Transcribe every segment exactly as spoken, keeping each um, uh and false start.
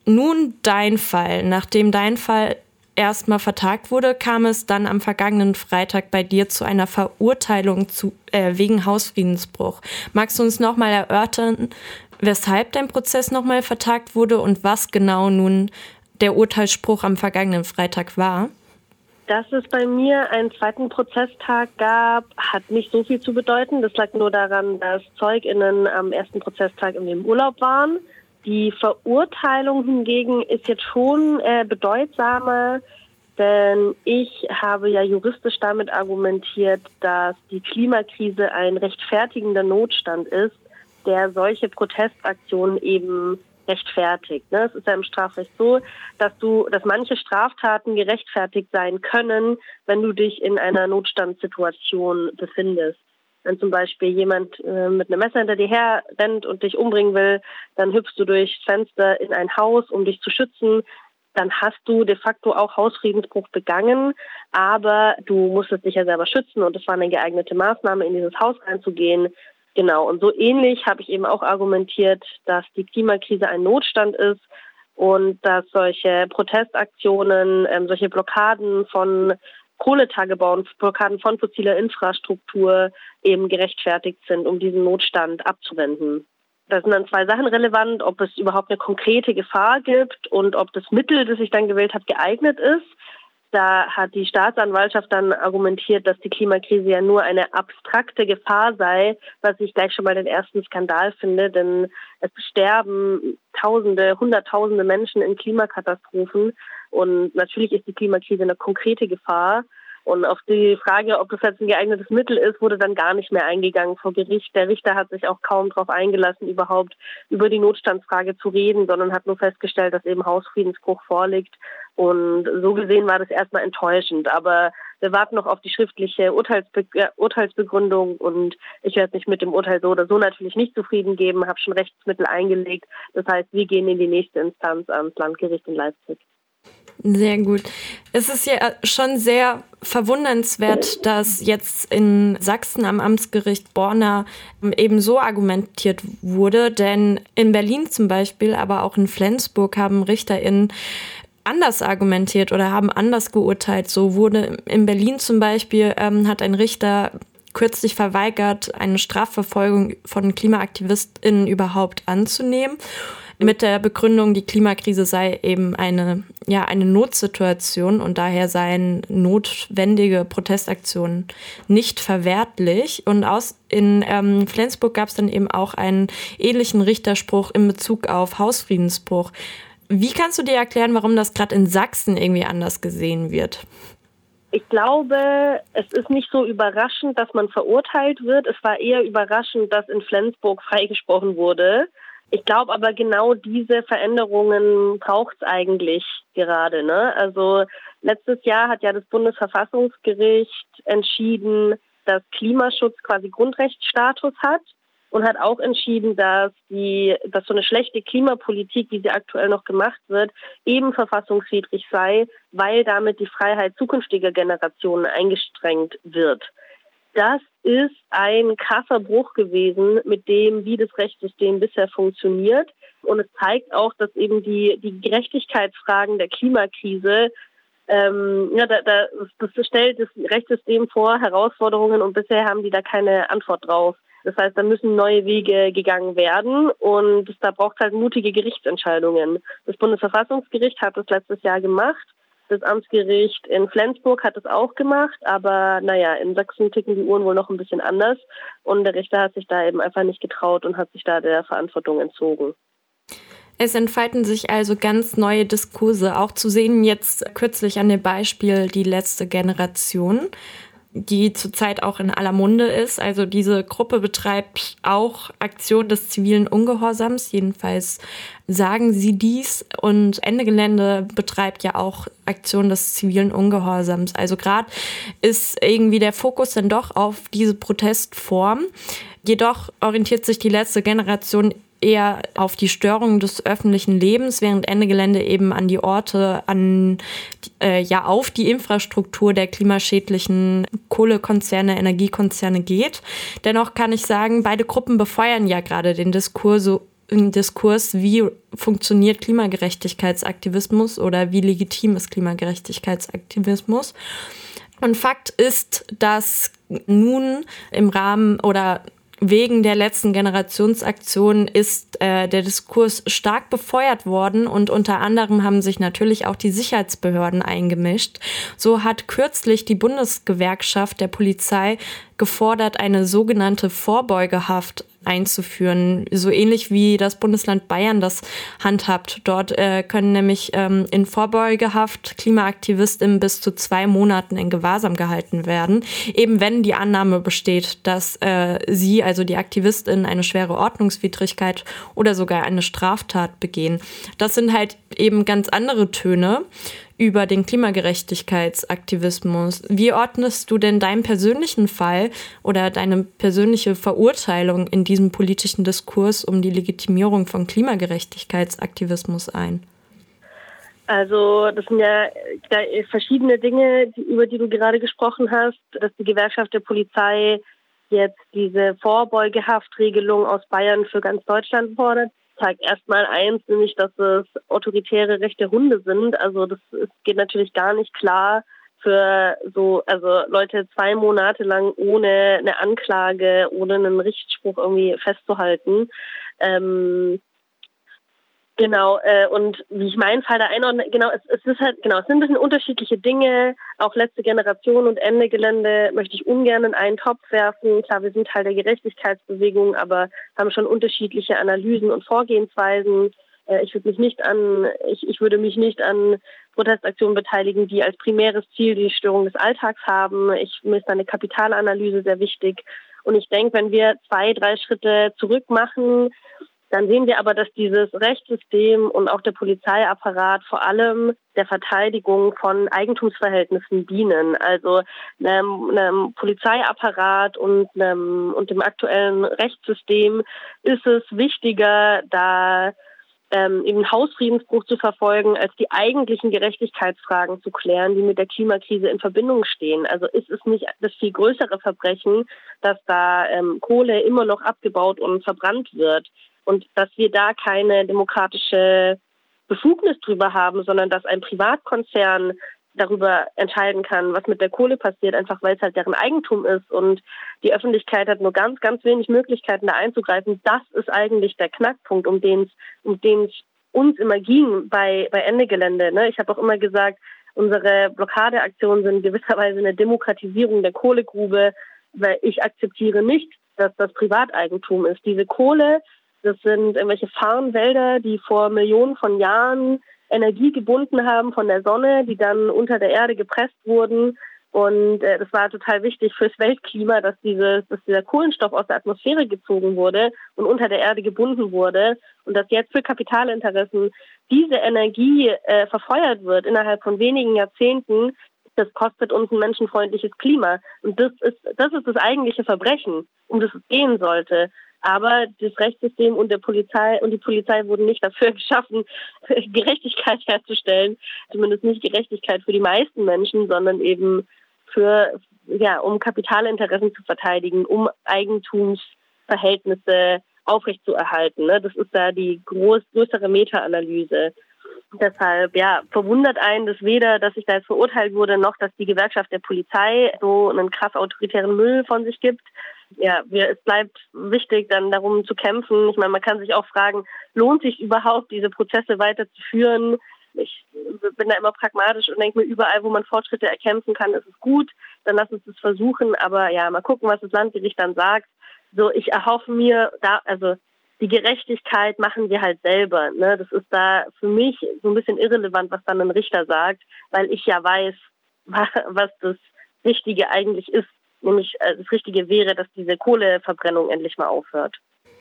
Nun dein Fall. Nachdem dein Fall erstmal vertagt wurde, kam es dann am vergangenen Freitag bei dir zu einer Verurteilung zu, äh, wegen Hausfriedensbruch. Magst du uns nochmal erörtern, weshalb dein Prozess nochmal vertagt wurde und was genau nun der Urteilsspruch am vergangenen Freitag war? Dass es bei mir einen zweiten Prozesstag gab, hat nicht so viel zu bedeuten. Das lag nur daran, dass ZeugInnen am ersten Prozesstag in dem Urlaub waren. Die Verurteilung hingegen ist jetzt schon äh, bedeutsamer, denn ich habe ja juristisch damit argumentiert, dass die Klimakrise ein rechtfertigender Notstand ist, der solche Protestaktionen eben rechtfertigt. Ne? Es ist ja im Strafrecht so, dass du, dass manche Straftaten gerechtfertigt sein können, wenn du dich in einer Notstandssituation befindest. Wenn zum Beispiel jemand äh, mit einem Messer hinter dir her rennt und dich umbringen will, dann hüpfst du durchs Fenster in ein Haus, um dich zu schützen. Dann hast du de facto auch Hausfriedensbruch begangen, aber du musstest dich ja selber schützen und es war eine geeignete Maßnahme, in dieses Haus reinzugehen. Genau, und so ähnlich habe ich eben auch argumentiert, dass die Klimakrise ein Notstand ist und dass solche Protestaktionen, ähm, solche Blockaden von Kohletagebauen, Blockaden von fossiler Infrastruktur eben gerechtfertigt sind, um diesen Notstand abzuwenden. Da sind dann zwei Sachen relevant, ob es überhaupt eine konkrete Gefahr gibt und ob das Mittel, das ich dann gewählt habe, geeignet ist. Da hat die Staatsanwaltschaft dann argumentiert, dass die Klimakrise ja nur eine abstrakte Gefahr sei, was ich gleich schon mal den ersten Skandal finde, denn es sterben Tausende, Hunderttausende Menschen in Klimakatastrophen und natürlich ist die Klimakrise eine konkrete Gefahr. Und auf die Frage, ob das jetzt ein geeignetes Mittel ist, wurde dann gar nicht mehr eingegangen vor Gericht. Der Richter hat sich auch kaum darauf eingelassen, überhaupt über die Notstandsfrage zu reden, sondern hat nur festgestellt, dass eben Hausfriedensbruch vorliegt. Und so gesehen war das erstmal enttäuschend. Aber wir warten noch auf die schriftliche Urteilsbe- äh, Urteilsbegründung und ich werde mich mit dem Urteil so oder so natürlich nicht zufrieden geben, habe schon Rechtsmittel eingelegt. Das heißt, wir gehen in die nächste Instanz ans Landgericht in Leipzig. Sehr gut. Es ist ja schon sehr verwundernswert, dass jetzt in Sachsen am Amtsgericht Borna eben so argumentiert wurde, denn in Berlin zum Beispiel, aber auch in Flensburg haben RichterInnen anders argumentiert oder haben anders geurteilt. So wurde in Berlin zum Beispiel, ähm, hat ein Richter kürzlich verweigert, eine Strafverfolgung von KlimaaktivistInnen überhaupt anzunehmen, mit der Begründung, die Klimakrise sei eben eine, ja, eine Notsituation und daher seien notwendige Protestaktionen nicht verwertlich. Und aus, in ähm, Flensburg gab es dann eben auch einen ähnlichen Richterspruch in Bezug auf Hausfriedensbruch. Wie kannst du dir erklären, warum das gerade in Sachsen irgendwie anders gesehen wird? Ich glaube, es ist nicht so überraschend, dass man verurteilt wird. Es war eher überraschend, dass in Flensburg freigesprochen wurde. Ich glaube aber, genau diese Veränderungen braucht es eigentlich gerade. Ne? Also letztes Jahr hat ja das Bundesverfassungsgericht entschieden, dass Klimaschutz quasi Grundrechtsstatus hat und hat auch entschieden, dass die, dass so eine schlechte Klimapolitik, wie sie aktuell noch gemacht wird, eben verfassungswidrig sei, weil damit die Freiheit zukünftiger Generationen eingeschränkt wird. Das ist ein krasser Bruch gewesen mit dem, wie das Rechtssystem bisher funktioniert. Und es zeigt auch, dass eben die, die Gerechtigkeitsfragen der Klimakrise, ähm, ja, da, da, das stellt das Rechtssystem vor Herausforderungen und bisher haben die da keine Antwort drauf. Das heißt, da müssen neue Wege gegangen werden und da braucht es halt mutige Gerichtsentscheidungen. Das Bundesverfassungsgericht hat das letztes Jahr gemacht. Das Amtsgericht in Flensburg hat es auch gemacht, aber naja, in Sachsen ticken die Uhren wohl noch ein bisschen anders und der Richter hat sich da eben einfach nicht getraut und hat sich da der Verantwortung entzogen. Es entfalten sich also ganz neue Diskurse, auch zu sehen jetzt kürzlich an dem Beispiel die letzte Generation, die zurzeit auch in aller Munde ist. Also diese Gruppe betreibt auch Aktion des zivilen Ungehorsams, jedenfalls sagen sie dies. Und Ende Gelände betreibt ja auch Aktion des zivilen Ungehorsams. Also gerade ist irgendwie der Fokus dann doch auf diese Protestform. Jedoch orientiert sich die letzte Generation eher auf die Störung des öffentlichen Lebens, während Ende Gelände eben an die Orte, an äh, ja auf die Infrastruktur der klimaschädlichen Kohlekonzerne, Energiekonzerne geht. Dennoch kann ich sagen, beide Gruppen befeuern ja gerade den Diskurs, Diskurs, wie funktioniert Klimagerechtigkeitsaktivismus oder wie legitim ist Klimagerechtigkeitsaktivismus. Und Fakt ist, dass nun im Rahmen oder wegen der letzten Generationsaktion ist äh, der Diskurs stark befeuert worden und unter anderem haben sich natürlich auch die Sicherheitsbehörden eingemischt. So hat kürzlich die Bundesgewerkschaft der Polizei gefordert, eine sogenannte Vorbeugehaft einzuführen, so ähnlich wie das Bundesland Bayern das handhabt. Dort äh, können nämlich ähm, in Vorbeugehaft KlimaaktivistInnen bis zu zwei Monaten in Gewahrsam gehalten werden, eben wenn die Annahme besteht, dass äh, sie, also die AktivistInnen, eine schwere Ordnungswidrigkeit oder sogar eine Straftat begehen. Das sind halt eben ganz andere Töne über den Klimagerechtigkeitsaktivismus. Wie ordnest du denn deinen persönlichen Fall oder deine persönliche Verurteilung in diesem politischen Diskurs um die Legitimierung von Klimagerechtigkeitsaktivismus ein? Also das sind ja verschiedene Dinge, die, über die du gerade gesprochen hast, dass die Gewerkschaft der Polizei jetzt diese Vorbeugehaftregelung aus Bayern für ganz Deutschland fordert. Zeigt erstmal eins, nämlich, dass es autoritäre rechte Hunde sind. Also das es geht natürlich gar nicht klar für so, also Leute zwei Monate lang ohne eine Anklage, ohne einen Richtspruch irgendwie festzuhalten. Ähm, Genau, äh, und wie ich meinen Fall da einordne, genau, es, es ist halt, genau, es sind ein bisschen unterschiedliche Dinge, auch letzte Generation und Ende Gelände möchte ich ungern in einen Topf werfen. Klar, wir sind Teil der Gerechtigkeitsbewegung, aber haben schon unterschiedliche Analysen und Vorgehensweisen. Äh, ich würde mich nicht an, ich, ich würde mich nicht an Protestaktionen beteiligen, die als primäres Ziel die Störung des Alltags haben. Ich, mir ist da eine Kapitalanalyse sehr wichtig. Und ich denke, wenn wir zwei, drei Schritte zurück machen, dann sehen wir aber, dass dieses Rechtssystem und auch der Polizeiapparat vor allem der Verteidigung von Eigentumsverhältnissen dienen. Also einem, einem Polizeiapparat und, einem, und dem aktuellen Rechtssystem ist es wichtiger, da ähm, eben Hausfriedensbruch zu verfolgen, als die eigentlichen Gerechtigkeitsfragen zu klären, die mit der Klimakrise in Verbindung stehen. Also ist es nicht das viel größere Verbrechen, dass da ähm, Kohle immer noch abgebaut und verbrannt wird? Und dass wir da keine demokratische Befugnis drüber haben, sondern dass ein Privatkonzern darüber entscheiden kann, was mit der Kohle passiert, einfach weil es halt deren Eigentum ist. Und die Öffentlichkeit hat nur ganz, ganz wenig Möglichkeiten, da einzugreifen. Das ist eigentlich der Knackpunkt, um den es um den es uns immer ging bei, bei Ende Gelände. Ne? Ich habe auch immer gesagt, unsere Blockadeaktionen sind gewisserweise eine Demokratisierung der Kohlegrube, weil ich akzeptiere nicht, dass das Privateigentum ist. Diese Kohle, das sind irgendwelche Farnwälder, die vor Millionen von Jahren Energie gebunden haben von der Sonne, die dann unter der Erde gepresst wurden. Und äh, das war total wichtig fürs Weltklima, dass, diese, dass dieser Kohlenstoff aus der Atmosphäre gezogen wurde und unter der Erde gebunden wurde. Und dass jetzt für Kapitalinteressen diese Energie äh, verfeuert wird innerhalb von wenigen Jahrzehnten, das kostet uns ein menschenfreundliches Klima. Und das ist, das ist das eigentliche Verbrechen, um das es gehen sollte. Aber das Rechtssystem und der Polizei und die Polizei wurden nicht dafür geschaffen, Gerechtigkeit herzustellen. Zumindest nicht Gerechtigkeit für die meisten Menschen, sondern eben für, ja, um Kapitalinteressen zu verteidigen, um Eigentumsverhältnisse aufrechtzuerhalten. Ne? Das ist da die groß, größere Meta-Analyse. Deshalb, ja, verwundert einen das weder, dass ich da jetzt verurteilt wurde, noch, dass die Gewerkschaft der Polizei so einen krass autoritären Müll von sich gibt. Ja, wir, es bleibt wichtig, dann darum zu kämpfen. Ich meine, man kann sich auch fragen, lohnt sich überhaupt, diese Prozesse weiterzuführen? Ich bin da immer pragmatisch und denke mir, überall, wo man Fortschritte erkämpfen kann, ist es gut. Dann lass uns das versuchen. Aber ja, mal gucken, was das Landgericht dann sagt. So, ich erhoffe mir, da, also die Gerechtigkeit machen wir halt selber. Ne? Das ist da für mich so ein bisschen irrelevant, was dann ein Richter sagt, weil ich ja weiß, was das Richtige eigentlich ist. Nämlich das Richtige wäre, dass diese Kohleverbrennung endlich mal aufhört.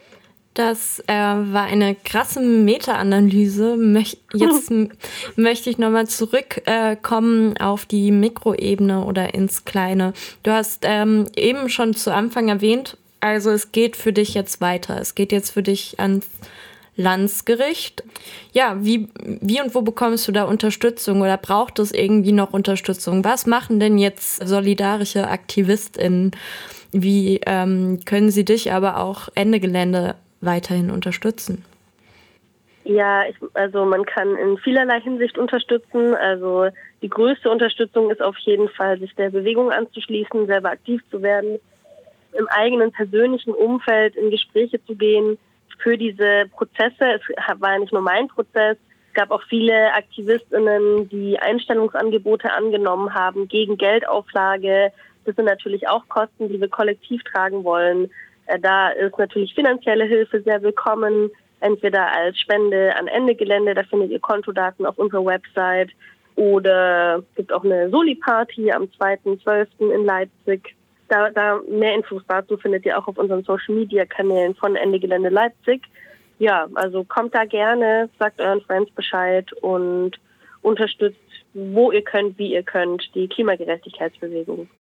Das äh, war eine krasse Meta-Analyse. Möch- jetzt m- möchte ich nochmal zurückkommen äh, auf die Mikroebene oder ins Kleine. Du hast ähm, eben schon zu Anfang erwähnt, also es geht für dich jetzt weiter. Es geht jetzt für dich ans Landesgericht. Ja, wie, wie und wo bekommst du da Unterstützung oder braucht es irgendwie noch Unterstützung? Was machen denn jetzt solidarische AktivistInnen? Wie ähm, können sie dich aber auch Ende Gelände weiterhin unterstützen? Ja, ich, also man kann in vielerlei Hinsicht unterstützen. Also die größte Unterstützung ist auf jeden Fall, sich der Bewegung anzuschließen, selber aktiv zu werden, im eigenen persönlichen Umfeld in Gespräche zu gehen für diese Prozesse. Es war ja nicht nur mein Prozess. Es gab auch viele AktivistInnen, die Einstellungsangebote angenommen haben gegen Geldauflage. Das sind natürlich auch Kosten, die wir kollektiv tragen wollen. Da ist natürlich finanzielle Hilfe sehr willkommen, entweder als Spende an Ende Gelände, da findet ihr Kontodaten auf unserer Website, oder es gibt auch eine Soli-Party am zweiten zwölften in Leipzig. Da, da mehr Infos dazu findet ihr auch auf unseren Social-Media-Kanälen von Ende Gelände Leipzig. Ja, also kommt da gerne, sagt euren Friends Bescheid und unterstützt, wo ihr könnt, wie ihr könnt, die Klimagerechtigkeitsbewegung.